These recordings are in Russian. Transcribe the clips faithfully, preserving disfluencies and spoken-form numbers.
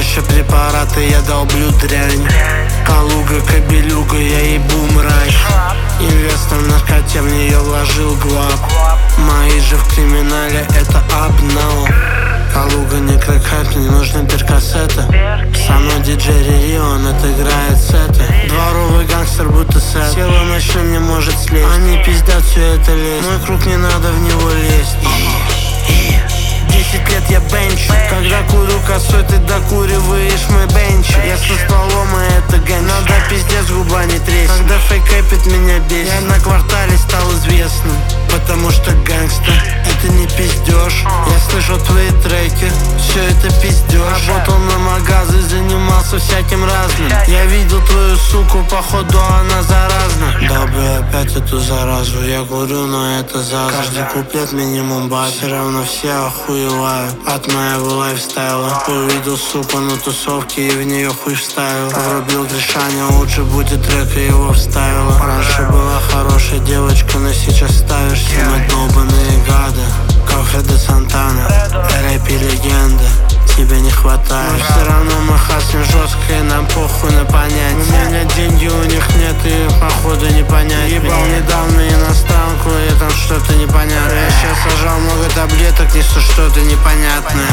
Чаще препараты, я долблю дрянь. Калуга, кобелюга, я ебу мразь. Инвестор в наркоте, в нее вложил глав. Мои же в криминале, это обнал. Калуга не крекхэп, не нужны перкассеты. Со мной диджей Рири, он отыграет сеты. Дворовый гангстер, будто сет. Тело ночным не может слезть. Они пиздят, все это лезть. Мой круг, не надо в него лезть. Десять лет я бенчу. Когда курю косой, ты докуриваешь мой бенч. Я со стволом, и это гэнч. Надо пиздец, губа не тресни. Когда фейкэпит, меня бесит. Я на квартале стал известным, потому что гангстер — это не пиздеж. Я слышу твои треки, все это пиздеж. Работал на магазы, занимался всяким разным. Я видел твою суку, походу она заразна. Долблю опять эту заразу, я курю, но это заза. Каждый куплет минимум бат, все равно все охуевают от моего лайфстайла. Увидел суку на тусовке и в нее хуй вставил. Врубил решание, лучше будет трек, и его вставила. Раньше была хорошая девочка, но сейчас ставишься. Мы долбаные гады, как Хеде Сантана. Рэп и легенда, тебе не хватает. Но все равно мы хаснем жестко, и нам похуй на понятие. У меня деньги, у них нет, и походу не понять. Ебал недавно иностранку, и там что-то непонятное. Я сейчас сажал много таблеток, несу что-то непонятное.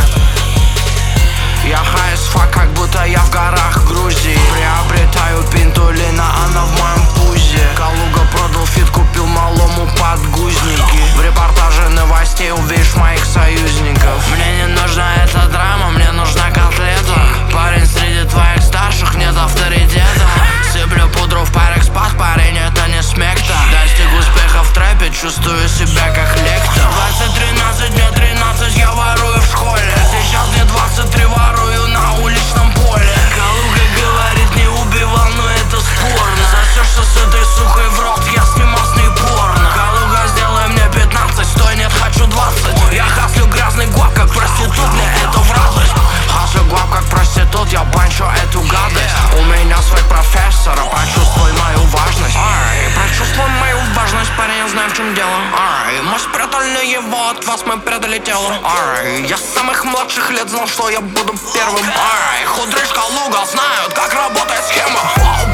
Я хай as fuck, как будто я в горах Грузии. Приобретаю пинтулина, она в моем пузе. Калуга продал фит, купил малому подгузники. В репортаже новостей увидишь моих союзников. Мне не нужна эта драма, мне нужна котлета. Парень среди твоих старших, нет авторитета. Сыплю пудру в парик спас, парень, это не смекта. Достиг успеха в трэпе, чувствую себя как лекта. Двадцать тринадцать, мне тринадцать, я ворую в школе. Сейчас мне двадцать три, ворую на уличном поле. Калуга говорит, не убивал, но это спорно. Засешься с этой сухой в рот, я снимал с ней порно. Калуга, сделай мне пятнадцать, стой, нет, хочу двадцать. Я хаслю грязный гуап, как проститут, мне это в радость. Хаслю гуап, как проститут, я банчу эту гадость. У меня свой профессор, прочувствуй мою важность. Ай, прочувствуй мою важность, парень, я знаю, в чем дело. Ай, мы спрятали его, от вас мы предали тело. Ай, я с самых младших лет знал, что я буду первым. Ай, худрыш, Калуга знают, как работает схема.